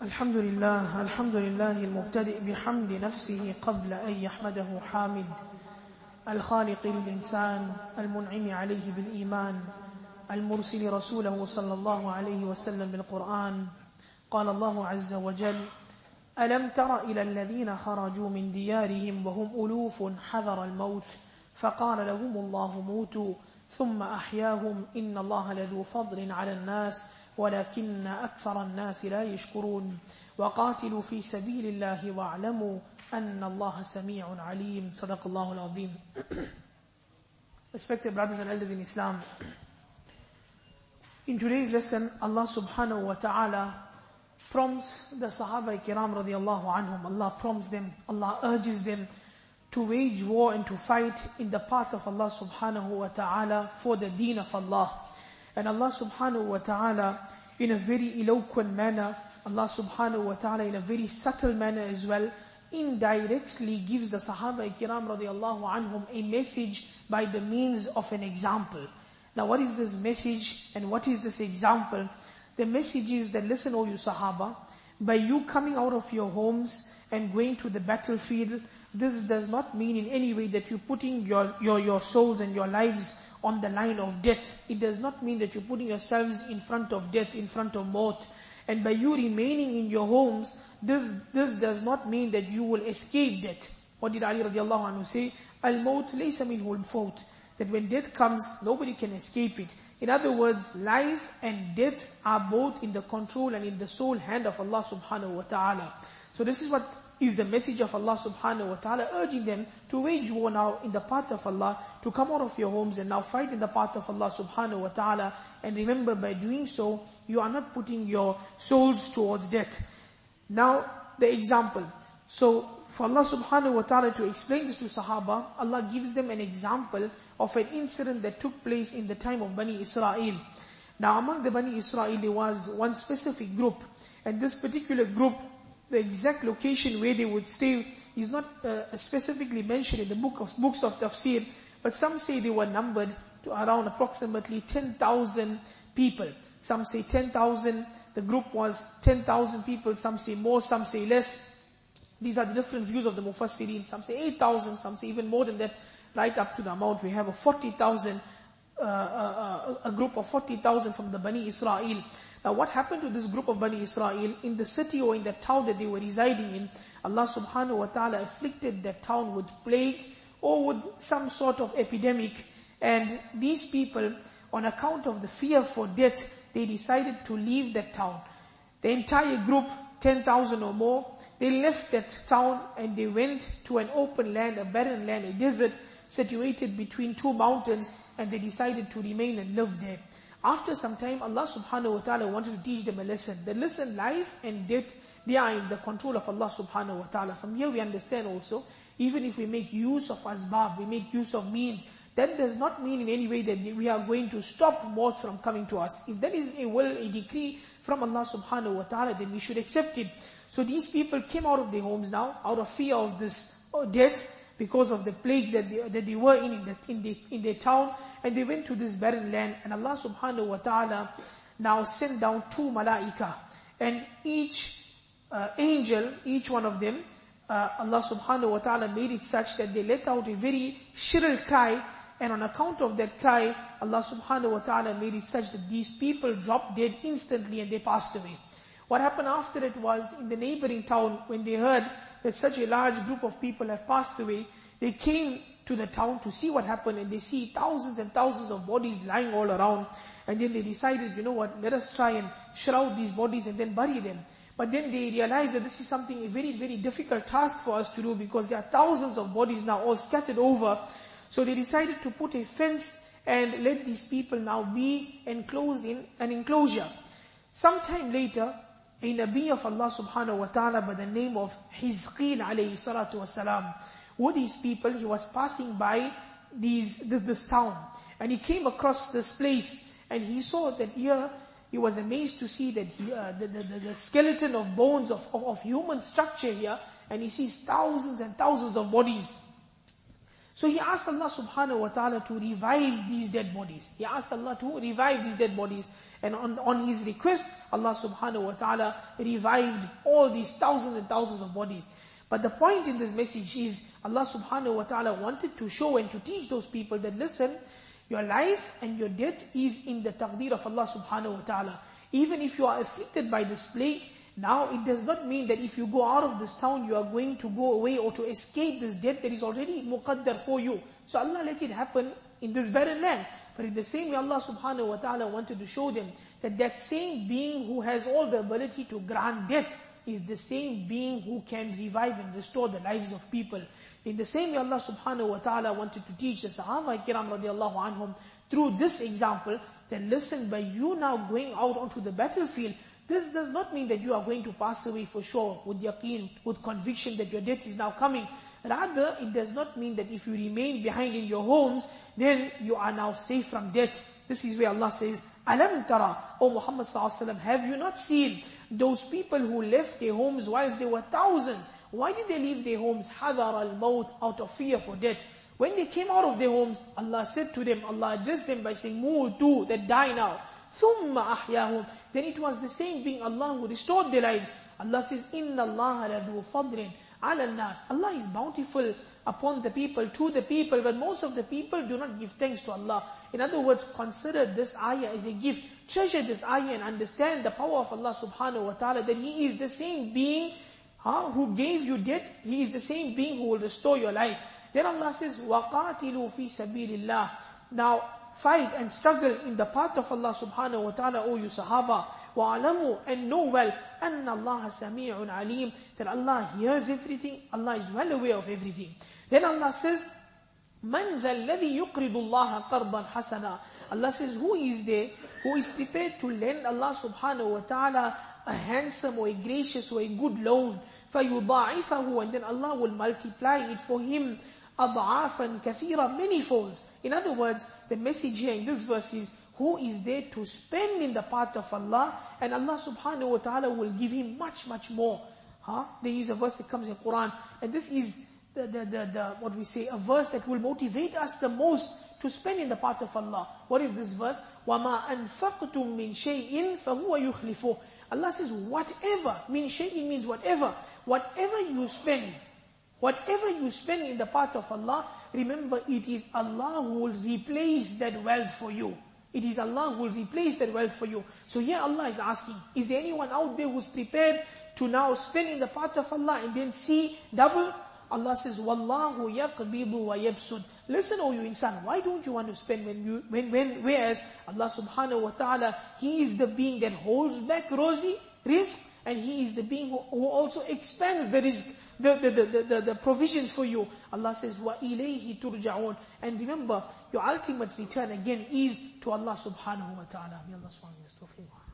الحمد لله المبتدئ بحمد نفسه قبل أن يحمده حامد الخالق للإنسان المنعم عليه بالإيمان المرسل رسوله صلى الله عليه وسلم بالقرآن. قال الله عز وجل: ألم تر إلى الذين خرجوا من ديارهم وهم ألوف حذر الموت فقال لهم الله موتوا ثم أحياهم إن الله لذو فضل على الناس ولكن أكثر الناس لا يشكرون وقاتلوا في سبيل الله واعلموا أن الله سميع عليم. صدق الله العظيم. Respected brothers and elders in Islam, in today's lesson, Allah subhanahu wa ta'ala prompts the Sahaba Kiram radiallahu anhum. Allah prompts them, Allah urges them to wage war and to fight in the path of Allah subhanahu wa ta'ala for the deen of Allah. And Allah subhanahu wa ta'ala in a very eloquent manner, Allah subhanahu wa ta'ala in a very subtle manner as well, indirectly gives the Sahaba Kiram radiallahu anhum a message by the means of an example. Now what is this message and what is this example? The message is that, listen, O you Sahaba, by you coming out of your homes and going to the battlefield, this does not mean in any way that you're putting your souls and your lives on the line of death. It does not mean that you're putting yourselves in front of death, in front of maut. And by you remaining in your homes, this does not mean that you will escape death. What did Ali radiallahu anhu say? Al-maut laysa minhu al-fawt. That when death comes, nobody can escape it. In other words, life and death are both in the control and in the sole hand of Allah subhanahu wa ta'ala. So this is what is the message of Allah subhanahu wa ta'ala, urging them to wage war now in the path of Allah, to come out of your homes and now fight in the path of Allah subhanahu wa ta'ala. And remember, by doing so, you are not putting your souls towards death. Now, the example. So, for Allah subhanahu wa ta'ala to explain this to Sahaba, Allah gives them an example of an incident that took place in the time of Bani Israel. Now, among the Bani Israel, there was one specific group. And this particular group, the exact location where they would stay is not specifically mentioned in the books of tafsir, but some say they were numbered to around approximately 10,000 people. Some say 10,000, the group was 10,000 people, some say more, some say less. These are the different views of the Mufassirin. Some say 8,000, some say even more than that, right up to the amount. We have a 40,000, a group of 40,000 from the Bani Israel. Now what happened to this group of Bani Israel in the city or in the town that they were residing in? Allah subhanahu wa ta'ala afflicted that town with plague or with some sort of epidemic. And these people, on account of the fear for death, they decided to leave that town. The entire group, 10,000 or more, they left that town and they went to an open land, a barren land, a desert situated between two mountains, and they decided to remain and live there. After some time, Allah subhanahu wa ta'ala wanted to teach them a lesson. That listen, life and death, they are in the control of Allah subhanahu wa ta'ala. From here we understand also, even if we make use of asbab, we make use of means, that does not mean in any way that we are going to stop maut from coming to us. If that is a will, a decree from Allah subhanahu wa ta'ala, then we should accept it. So these people came out of their homes now, out of fear of this death, because of the plague that they were in their town, and they went to this barren land. And Allah subhanahu wa ta'ala now sent down two malaika, and each angel, each one of them, Allah subhanahu wa ta'ala made it such that they let out a very shrill cry, and on account of that cry, Allah subhanahu wa ta'ala made it such that these people dropped dead instantly and they passed away. What happened after it was, in the neighboring town, when they heard that such a large group of people have passed away, they came to the town to see what happened, and they see thousands and thousands of bodies lying all around. And then they decided, you know what, let us try and shroud these bodies and then bury them. But then they realized that this is something, a very, very difficult task for us to do, because there are thousands of bodies now all scattered over. So they decided to put a fence and let these people now be enclosed in an enclosure. Sometime later, a Nabi of Allah subhanahu wa ta'ala by the name of Hizqeel alayhi salatu wasalam, with these people, he was passing by this town. And he came across this place, and he saw that here, he was amazed to see that the skeleton of bones of human structure here, and he sees thousands and thousands of bodies. So he asked Allah subhanahu wa ta'ala to revive these dead bodies. He asked Allah to revive these dead bodies. And on his request, Allah subhanahu wa ta'ala revived all these thousands and thousands of bodies. But the point in this message is, Allah subhanahu wa ta'ala wanted to show and to teach those people that listen, your life and your death is in the taqdeer of Allah subhanahu wa ta'ala. Even if you are afflicted by this plague, now it does not mean that if you go out of this town, you are going to go away or to escape this death that is already muqaddar for you. So Allah let it happen in this barren land. But in the same way, Allah subhanahu wa ta'ala wanted to show them that that same being who has all the ability to grant death is the same being who can revive and restore the lives of people. In the same way, Allah subhanahu wa ta'ala wanted to teach the Sahaba kiram radiallahu anhum through this example, that listen, by you now going out onto the battlefield, this does not mean that you are going to pass away for sure, with yaqeen, with conviction that your death is now coming. Rather, it does not mean that if you remain behind in your homes, then you are now safe from death. This is where Allah says, Alam tara, O Muhammad sallallahu alaihi wasallam, have you not seen those people who left their homes whilst there were thousands? Why did they leave their homes? Hadar al-maut, out of fear for death. When they came out of their homes, Allah said to them, Allah addressed them by saying, Mutu, that die now. Thumma ahyahum. Then it was the same being Allah who restored their lives. Allah says, Inna Allah ladhu fadrin ala nas. Allah is bountiful upon the people, to the people, but most of the people do not give thanks to Allah. In other words, consider this ayah as a gift. Treasure this ayah and understand the power of Allah subhanahu wa ta'ala, that He is the same being who gave you death. He is the same being who will restore your life. Then Allah says, وَقَاتِلُوا فِي سَبِيلِ اللَّهِ. Now, fight and struggle in the path of Allah subhanahu wa ta'ala, O you Sahaba. وَعَلَمُوا, and know well, أَنَّ اللَّهَ سَمِيعٌ عَلِيمٌ, that Allah hears everything, Allah is well aware of everything. Then Allah says, مَنْ ذَا الَّذِي يُقْرِضُ اللَّهَ قَرْضًا حَسَنًا. Allah says, who is there who is prepared to lend Allah subhanahu wa ta'ala a handsome or a gracious or a good loan? فَيُضَاعِفَهُ, and then Allah will multiply it for him, أَضْعَافًا كَثِيرًا, many folds. In other words, the message here in this verse is, who is there to spend in the path of Allah, and Allah subhanahu wa ta'ala will give him much, much more. There is a verse that comes in Quran, and this is what we say, a verse that will motivate us the most to spend in the path of Allah. What is this verse? وَمَا أَنفَقْتُم مِّن شَيْءٍ فَهُوَ يُخْلِفُهُ. Allah says, whatever, min shay'in means whatever you spend in the path of Allah, remember it is Allah who will replace that wealth for you. It is Allah who will replace that wealth for you. So here Allah is asking, is there anyone out there who's prepared to now spend in the path of Allah and then see double? Allah says, Wallahu yaqbidu wa yabsud. Listen, O you insan, why don't you want to spend whereas Allah subhanahu wa ta'ala, He is the being that holds back risk, and He is the being who also expands the risk, the provisions for you. Allah says, wa ilayhi turja'un. And remember, your ultimate return again is to Allah subhanahu wa ta'ala. May Allah subhanahu wa ta'ala.